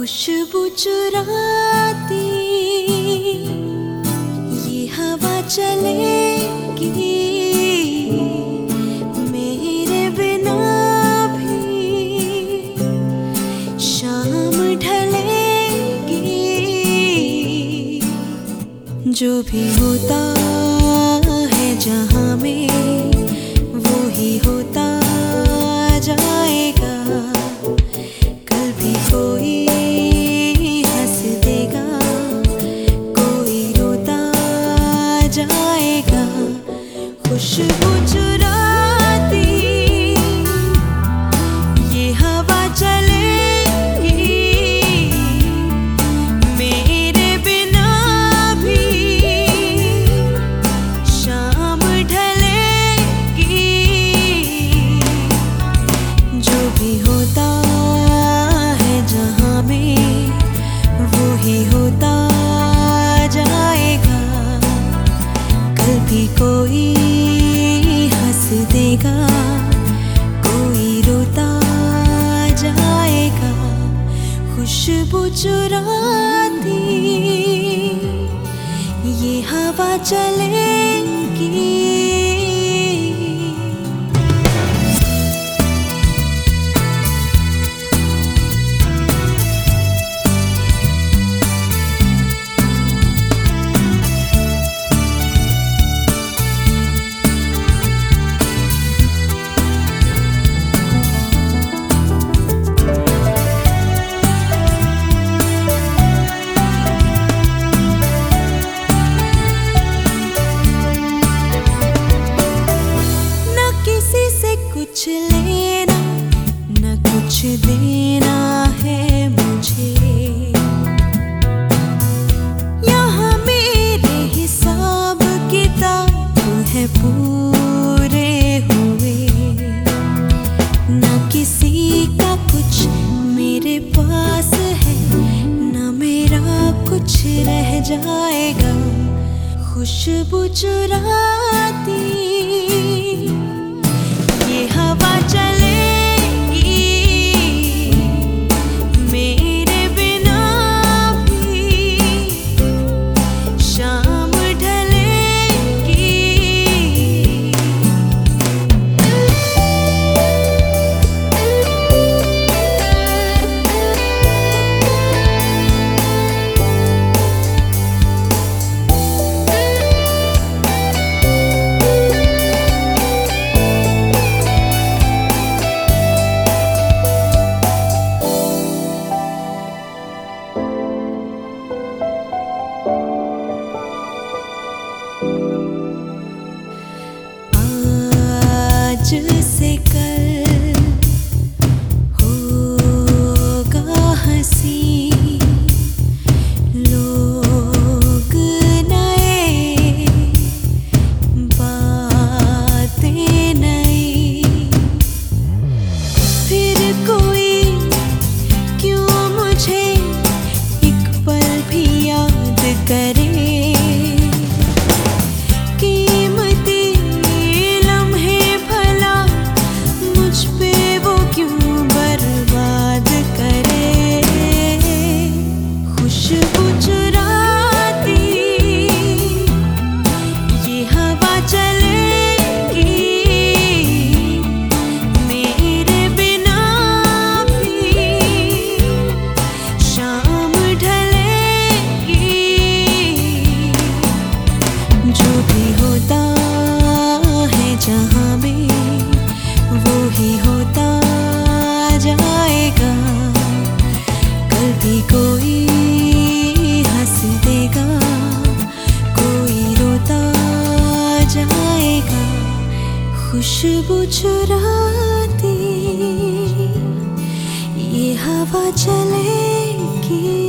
खुशबू चुराती ये हवा चलेगी मेरे बिना भी। शाम ढलेगी जो भी होता है जहां में वो ही होता जाएगा। कल भी कोई हंस देगा, कोई रोता जाएगा। खुशबू चुराती ये हवा चलेगी मेरे बिना भी। शाम ढलेगी जो भी होता है जहां में वो ही होता जाएगा। कल भी कोई हंस देगा, कोई रोता जाएगा। खुशबू चुराती ये हवा चलेगी। कुछ लेना न कुछ देना है मुझे। यहाँ मेरे हिसाब किताब है पूरे हुए। न किसी का कुछ मेरे पास है, न मेरा कुछ रह जाएगा। खुशबू चुराती ये हवा चलेगी मेरे बिना भी। शाम ढलेगी आज से कल होगा हंसी। लोग नए, बातें नई। फिर कोई क्यों मुझे एक पल भी याद करे। खुशबू चुराती ये हवा चलेगी मेरे बिना भी। शाम ढलेगी जो भी होता है जहां में वो ही होता जाएगा। कल भी कोई हंस देगा, कोई रोता जाएगा। खुशबू चुराती ये हवा चलेगी।